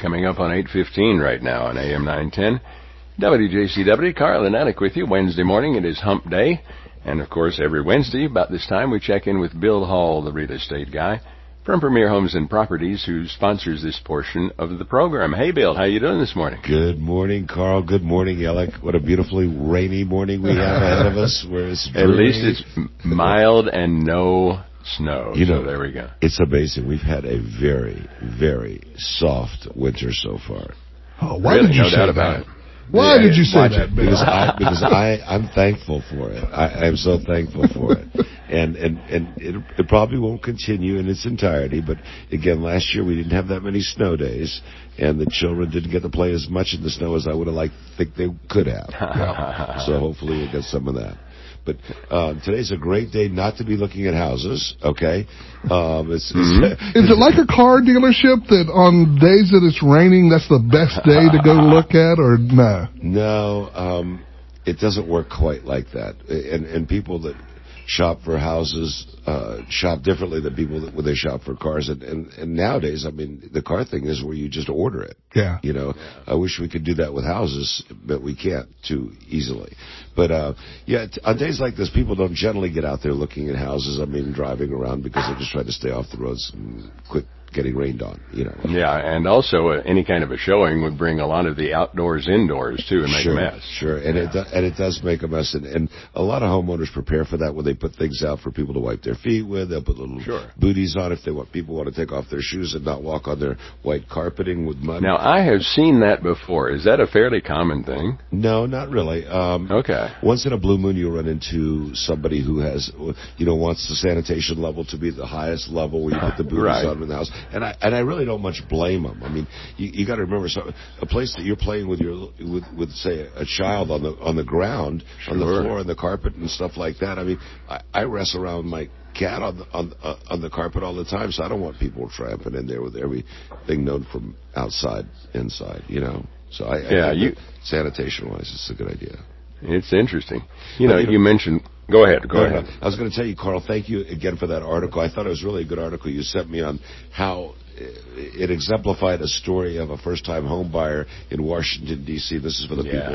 Coming up on 8:15 right now on AM 910. WJCW, Carl and Attic with you. Wednesday morning, it is hump day. And, of course, every Wednesday about this time, we check in with Bill Hall, the real estate guy from Premier Homes and Properties, who sponsors this portion of the program. Hey, Bill, how you doing this morning? Good morning, Carl. Good morning, Alec. What a beautifully rainy morning we have ahead of us. Where it's At least it's mild and no snow. So there we go. It's amazing. We've had a very, very soft winter so far. Oh, why did you say that? Why did you say that, Bill? Because I'm thankful for it. I'm so thankful for it. And it probably won't continue in its entirety, but again, last year we didn't have that many snow days, and the children didn't get to play as much in the snow as I would have liked to think they could have. So hopefully we'll get some of that. But today's a great day not to be looking at houses, okay? Is it like a car dealership that on days that it's raining, that's the best day to go look at, or no? No, it doesn't work quite like that. And people that shop for houses shop differently than people that when they shop for cars. And nowadays, I mean, the car thing is where you just order it. Yeah. You know, I wish we could do that with houses, but we can't too easily. But, on days like this, people don't generally get out there looking at houses. I mean, driving around because they're just trying to stay off the roads and quit getting rained on, you know. Yeah, and also any kind of a showing would bring a lot of the outdoors indoors, too, and make a mess. Sure, and it does make a mess. And a lot of homeowners prepare for that when they put things out for people to wipe their feet with. They'll put little booties on if people want to take off their shoes and not walk on their white carpeting with mud. Now, I have seen that before. Is that a fairly common thing? No, not really. Okay. Once in a blue moon, you'll run into somebody who has, wants the sanitation level to be the highest level where you put the booties on in the house. And I really don't much blame them. I mean, you got to remember, a place that you're playing with say a child on the ground, on the floor, on the carpet and stuff like that. I mean, I wrestle around my cat on the carpet all the time, so I don't want people tramping in there with everything known from outside inside. So sanitation wise, it's a good idea. It's interesting. You mentioned. Go ahead. I was going to tell you, Carl, thank you again for that article. I thought it was really a good article you sent me on how it exemplified a story of a first-time home buyer in Washington, D.C. This is for the people.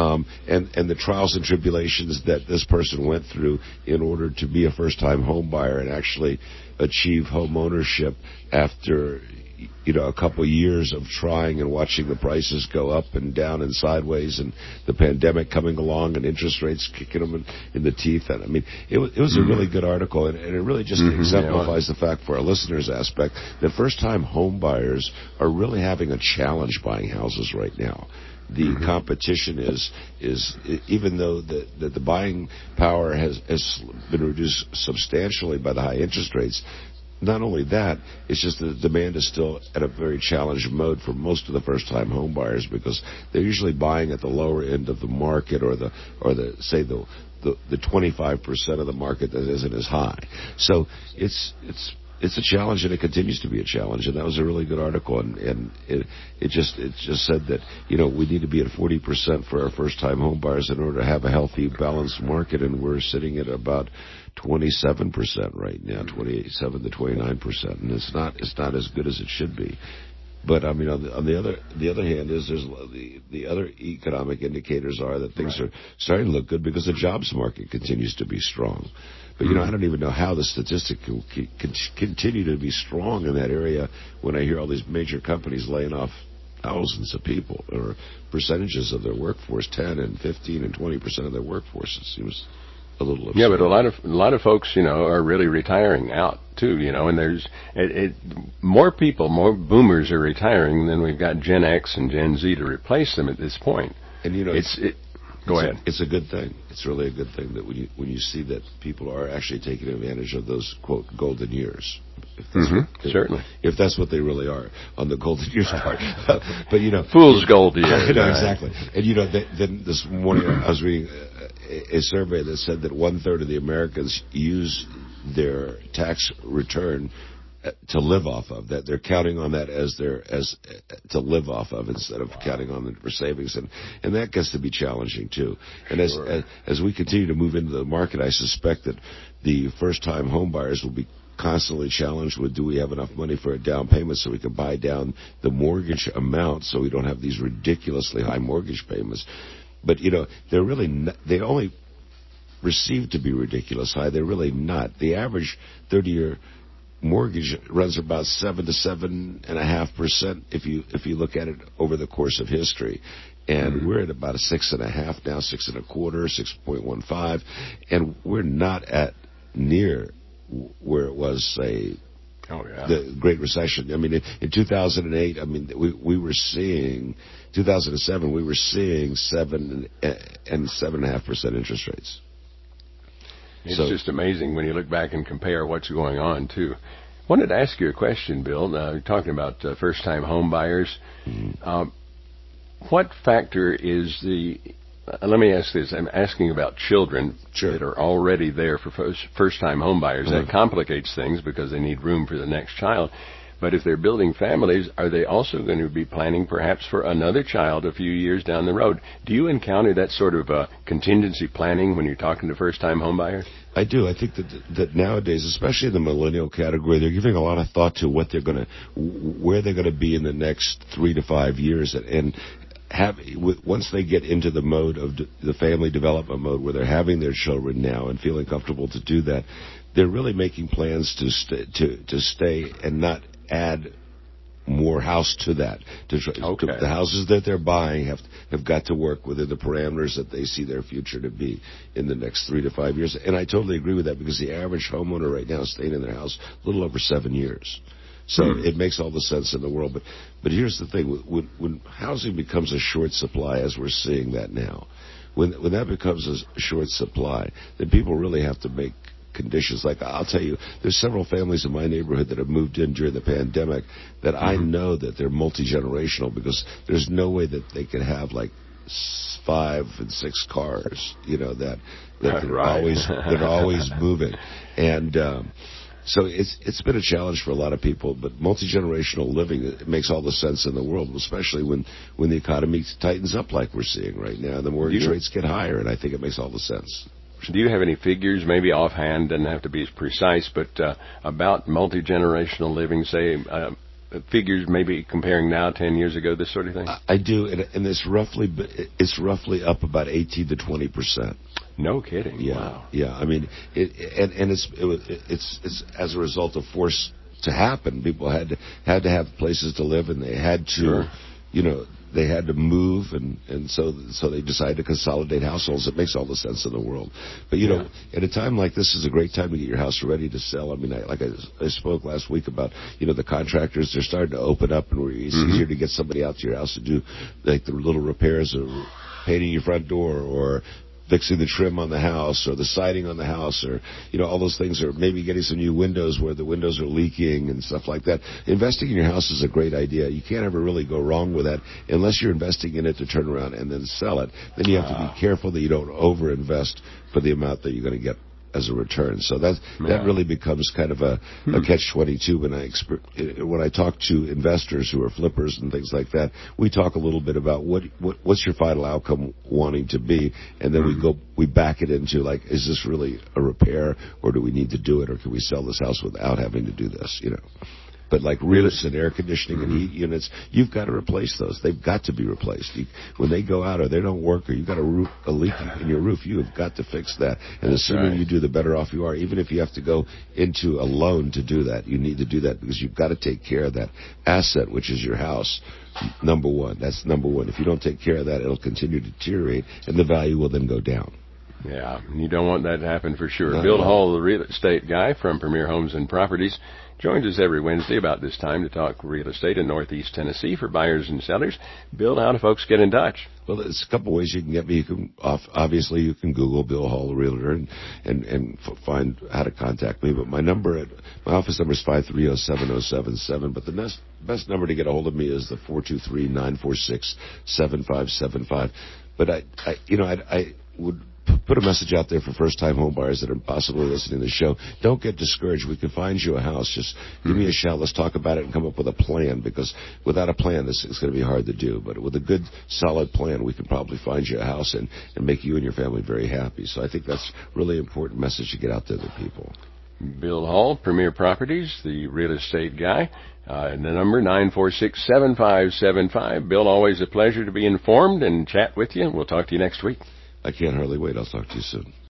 And the trials and tribulations that this person went through in order to be a first-time home buyer and actually achieve home ownership after a couple of years of trying and watching the prices go up and down and sideways, and the pandemic coming along and interest rates kicking them in the teeth. And I mean, it was a really good article, and it really just exemplifies the fact for our listeners' aspect that first-time home buyers are really having a challenge buying houses right now. The competition is even though the buying power has been reduced substantially by the high interest rates. Not only that, it's just the demand is still at a very challenged mode for most of the first-time home buyers because they're usually buying at the lower end of the market or the 25% of the market that isn't as high. So it's a challenge, and it continues to be a challenge. And that was a really good article, and it just said that we need to be at 40% for our first-time home buyers in order to have a healthy, balanced market, and we're sitting at about 27% right now, 27 to 29%, and it's not as good as it should be. But I mean, on the other hand, is there's the other economic indicators are that things are starting to look good because the jobs market continues to be strong. But I don't even know how the statistic can continue to be strong in that area when I hear all these major companies laying off thousands of people or percentages of their workforce, 10 and 15 and 20% of their workforce. It seems a little absurd. Yeah, but a lot of folks, are really retiring out too, and there's more people, more boomers are retiring than we've got Gen X and Gen Z to replace them at this point. And go ahead. It's a good thing. It's really a good thing that when you see that people are actually taking advantage of those quote golden years. Certainly, if that's what they really are on the golden years part. But fool's gold years. Exactly. And then this morning I was reading a survey that said that 1/3 of the Americans use their tax return to live off of, that they're counting on that as to live off of instead of counting on it for savings, and that gets to be challenging too. And as we continue to move into the market, I suspect that the first time home buyers will constantly challenged with, do we have enough money for a down payment so we can buy down the mortgage amount so we don't have these ridiculously high mortgage payments? But, they're really not, they only perceived to be ridiculous high. They're really not. The average 30-year mortgage runs about 7 to 7.5% if you look at it over the course of history. And we're at about a 6.5 now, 6.25, 6.15, and we're not at near where it was, say, the Great Recession. I mean, in 2008, we were seeing 2007, we were seeing 7 and 7.5% interest rates. It's just amazing when you look back and compare what's going on, too. I wanted to ask you a question, Bill. You're talking about first-time home buyers. What factor is let me ask this. I'm asking about children that are already there for first-time home buyers. That complicates things because they need room for the next child. But if they're building families, are they also going to be planning perhaps for another child a few years down the road? Do you encounter that sort of contingency planning when you're talking to first-time home buyers? I do. I think that nowadays, especially in the millennial category, they're giving a lot of thought to where they're going to be in the next 3 to 5 years, and once they get into the mode of the family development mode where they're having their children now and feeling comfortable to do that, they're really making plans to stay and not add more house to that. The houses that they're buying have got to work within the parameters that they see their future to be in the next 3 to 5 years. And I totally agree with that because the average homeowner right now is staying in their house a little over 7 years. So it makes all the sense in the world. But here's the thing. When housing becomes a short supply, as we're seeing that now, when that becomes a short supply, then people really have to make conditions. Like, I'll tell you, there's several families in my neighborhood that have moved in during the pandemic that I know that they're multi-generational because there's no way that they could have like 5 and 6 cars, that they're always moving. And so it's been a challenge for a lot of people, but multi-generational living, it makes all the sense in the world, especially when the economy tightens up like we're seeing right now. The mortgage rates get higher, and I think it makes all the sense. Do you have any figures, maybe offhand, doesn't have to be as precise, but about multi-generational living, say, figures maybe comparing now, 10 years ago, this sort of thing? I do, and it's roughly up about 18 to 20%. No kidding. Yeah, wow. Yeah. I mean, it's as a result of force to happen. People had to have places to live, and they had to, they had to move, and so they decided to consolidate households. It makes all the sense in the world. But, at a time like this is a great time to get your house ready to sell. I mean, I spoke last week about, the contractors, they're starting to open up, and it's easier to get somebody out to your house to do, like, the little repairs or painting your front door or fixing the trim on the house or the siding on the house or, all those things, or maybe getting some new windows where the windows are leaking and stuff like that. Investing in your house is a great idea. You can't ever really go wrong with that unless you're investing in it to turn around and then sell it. Then you have to be careful that you don't over-invest for the amount that you're going to get as a return. So that really becomes kind of a catch-22 when I talk to investors who are flippers and things like that. We talk a little bit about what's your final outcome wanting to be, and then we back it into, like, is this really a repair, or do we need to do it, or can we sell this house without having to do this? But like roofs and air conditioning and heat units, you've got to replace those. They've got to be replaced. When they go out or they don't work or you've got a leak in your roof, you have got to fix that. And the sooner you do, the better off you are. Even if you have to go into a loan to do that, you need to do that because you've got to take care of that asset, which is your house. Number one. That's number one. If you don't take care of that, it'll continue to deteriorate and the value will then go down. Yeah, you don't want that to happen for sure. Bill Hall, the real estate guy from Premier Homes and Properties, joins us every Wednesday about this time to talk real estate in Northeast Tennessee for buyers and sellers. Bill, how do folks get in touch? Well, there's a couple ways you can get me. Obviously, you can Google Bill Hall, the realtor, and find how to contact me. But my office number is 530-7077. But the best number to get a hold of me is the 423-946-7575. But I would put a message out there for first-time home buyers that are possibly listening to the show. Don't get discouraged. We can find you a house. Just give me a shout. Let's talk about it and come up with a plan, because without a plan, this is going to be hard to do. But with a good, solid plan, we can probably find you a house and make you and your family very happy. So I think that's a really important message to get out there to people. Bill Hall, Premier Properties, the real estate guy. And the number 946-7575. Bill, always a pleasure to be informed and chat with you. We'll talk to you next week. I can't hardly wait. I'll talk to you soon.